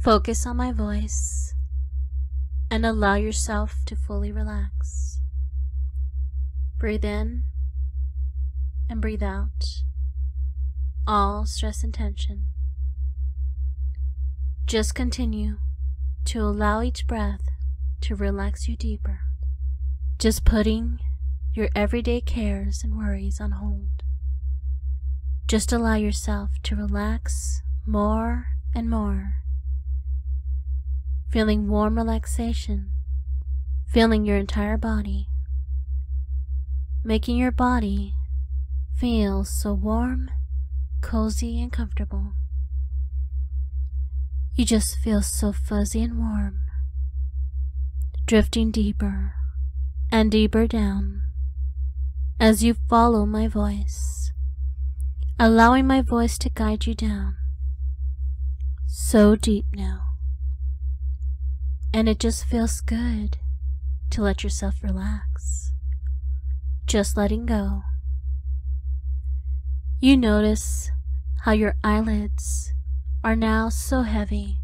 Focus on my voice and allow yourself to fully relax. Breathe in and breathe out all stress and tension. Just continue to allow each breath to relax you deeper, just putting your everyday cares and worries on hold. Just allow yourself to relax more and more, feeling warm relaxation, feeling your entire body, making your body feel so warm, cozy, and comfortable. You just feel so fuzzy and warm, drifting deeper and deeper down as you follow my voice, allowing my voice to guide you down so deep now. And it just feels good to let yourself relax, just letting go. You notice how your eyelids are now so heavy,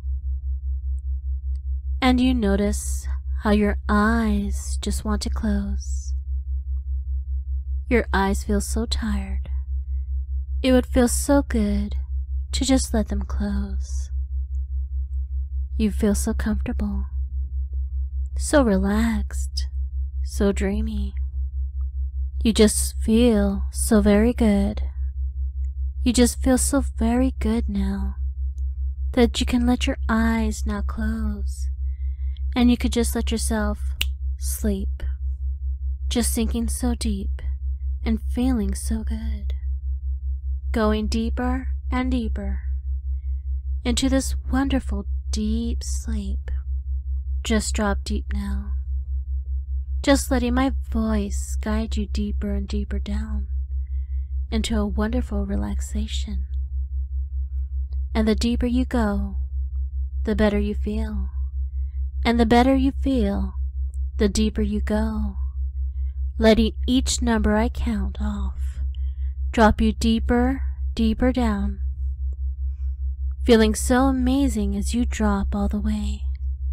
and you notice how your eyes just want to close. Your eyes feel so tired. It would feel so good to just let them close. You feel so comfortable, so relaxed, so dreamy. You just feel so very good. You just feel so very good now that you can let your eyes now close and you could just let yourself sleep, just sinking so deep and feeling so good, going deeper and deeper into this wonderful deep sleep. Just drop deep now, just letting my voice guide you deeper and deeper down into a wonderful relaxation. And the deeper you go, the better you feel. And the better you feel, the deeper you go, letting each number I count off drop you deeper, deeper down, feeling so amazing as you drop all the way.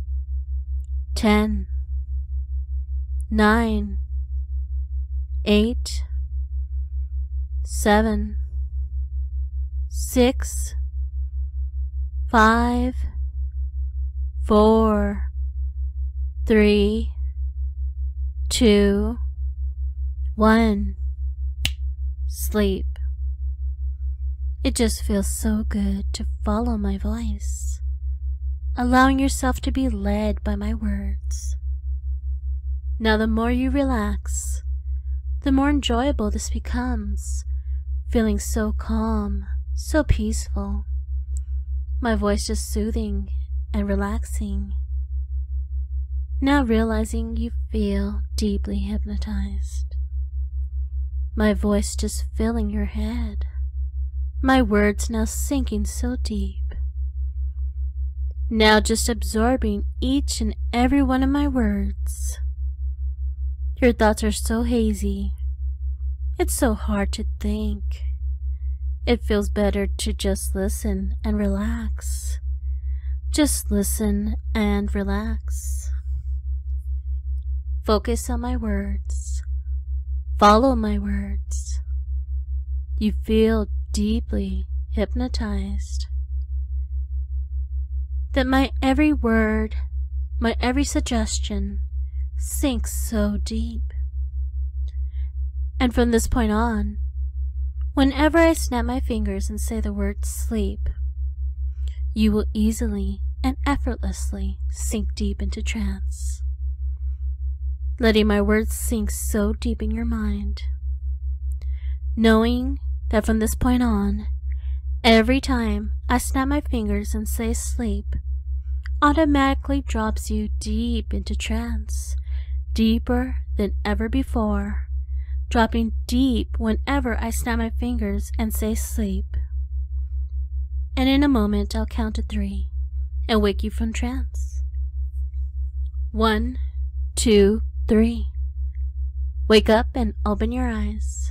10, 9, 8, 7, 6, 5, 4, 3, 2, 1. Sleep. It just feels so good to follow my voice, allowing yourself to be led by my words. Now the more you relax, the more enjoyable this becomes, feeling so calm, so peaceful. My voice just soothing and relaxing. Now realizing you feel deeply hypnotized. My voice just filling your head. My words now sinking so deep. Now just absorbing each and every one of my words. Your thoughts are so hazy. It's so hard to think. It feels better to just listen and relax. Just listen and relax. Focus on my words. Follow my words. You feel deeply hypnotized. That my every word, my every suggestion sinks so deep. And from this point on, whenever I snap my fingers and say the word sleep, you will easily and effortlessly sink deep into trance, letting my words sink so deep in your mind, knowing that from this point on, every time I snap my fingers and say sleep, automatically drops you deep into trance, deeper than ever before, dropping deep whenever I snap my fingers and say sleep. And in a moment I'll count to 3 and wake you from trance. 1, 2, 3. Wake up and open your eyes.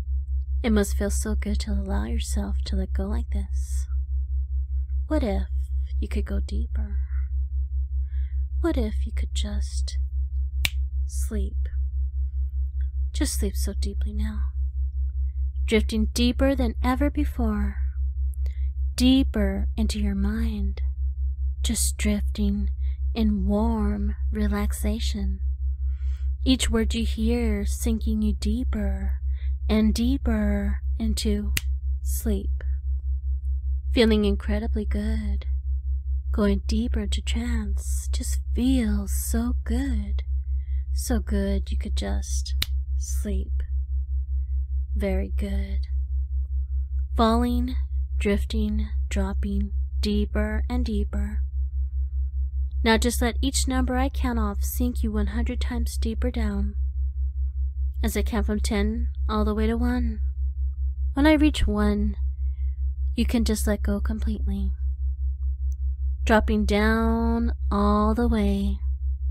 It must feel so good to allow yourself to let go like this. What if you could go deeper? What if you could just sleep? Just sleep so deeply now, drifting deeper than ever before, deeper into your mind, just drifting in warm relaxation. Each word you hear sinking you deeper and deeper into sleep. Feeling incredibly good. Going deeper into trance just feels so good. So good you could just sleep. Very good. Falling, drifting, dropping deeper and deeper. Now just let each number I count off sink you 100 times deeper down. As I count from 10 all the way to 1. When I reach 1, you can just let go completely. Dropping down all the way.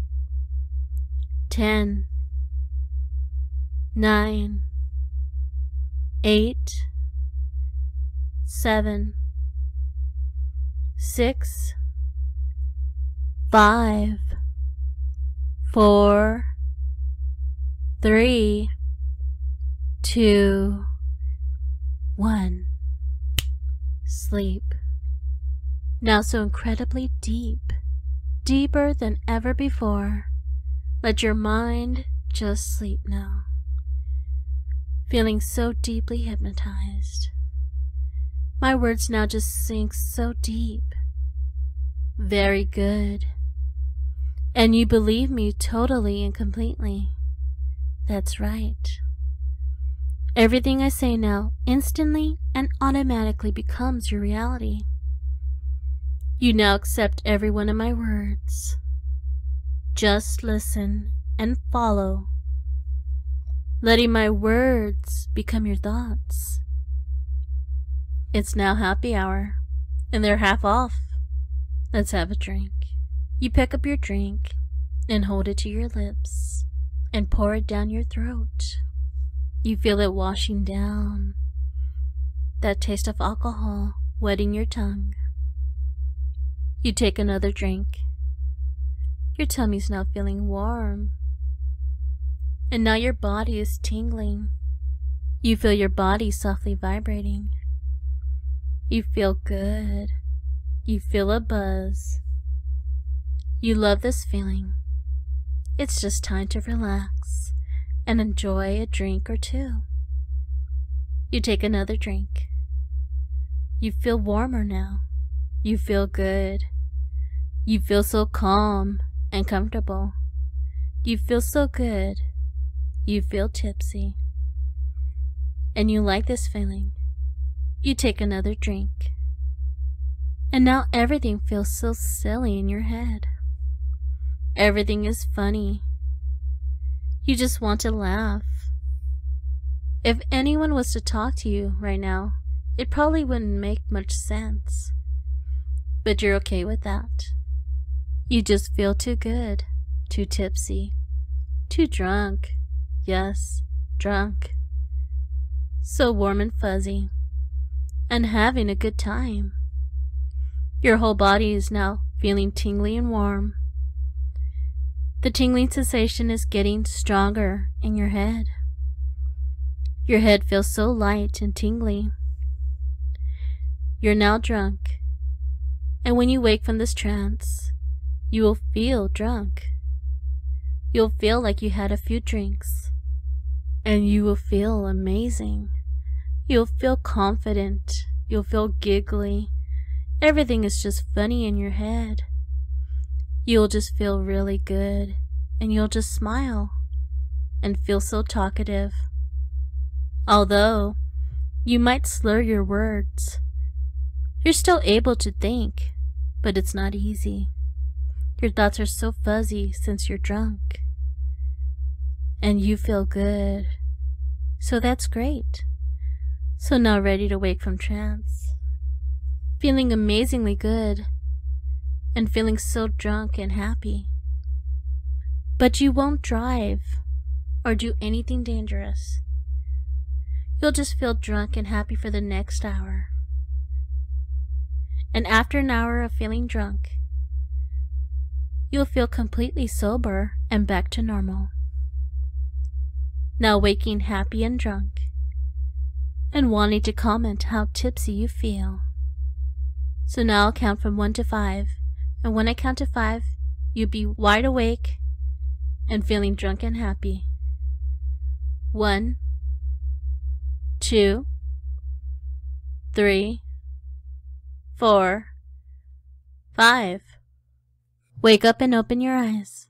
10, 9, 8, 7, 6, 5, 4, 3, 2, 1. Sleep. Now so incredibly deep, deeper than ever before. Let your mind just sleep now. Feeling so deeply hypnotized. My words now just sink so deep. Very good. And you believe me totally and completely. That's right. Everything I say now instantly and automatically becomes your reality. You now accept every one of my words. Just listen and follow, letting my words become your thoughts. It's now happy hour, and they're half off. Let's have a drink. You pick up your drink and hold it to your lips and pour it down your throat. You feel it washing down, that taste of alcohol wetting your tongue. You take another drink. Your tummy's now feeling warm, and now your body is tingling. You feel your body softly vibrating. You feel good. You feel a buzz. You love this feeling. It's just time to relax and enjoy a drink or two. You take another drink. You feel warmer now. You feel good. You feel so calm and comfortable. You feel so good. You feel tipsy. And you like this feeling. You take another drink. And now everything feels so silly in your head. Everything is funny. You just want to laugh. If anyone was to talk to you right now, it probably wouldn't make much sense. But you're okay with that. You just feel too good, too tipsy, too drunk. Yes, drunk. So warm and fuzzy, and having a good time. Your whole body is now feeling tingly and warm. The tingling sensation is getting stronger in your head. Your head feels so light and tingly. You're now drunk, and when you wake from this trance, you will feel drunk. You'll feel like you had a few drinks, and you will feel amazing. You'll feel confident. You'll feel giggly. Everything is just funny in your head. You'll just feel really good, and you'll just smile and feel so talkative. Although you might slur your words, you're still able to think, but it's not easy. Your thoughts are so fuzzy since you're drunk. And you feel good. So that's great. So now ready to wake from trance. Feeling amazingly good. And feeling so drunk and happy. But you won't drive or do anything dangerous. You'll just feel drunk and happy for the next hour. and after an hour of feeling drunk, you'll feel completely sober and back to normal. Now waking happy and drunk, and wanting to comment how tipsy you feel. So now I'll count from 1 to 5, and when I count to 5, you'll be wide awake and feeling drunk and happy. 1, 2, 3, 4, 5. Wake up and open your eyes.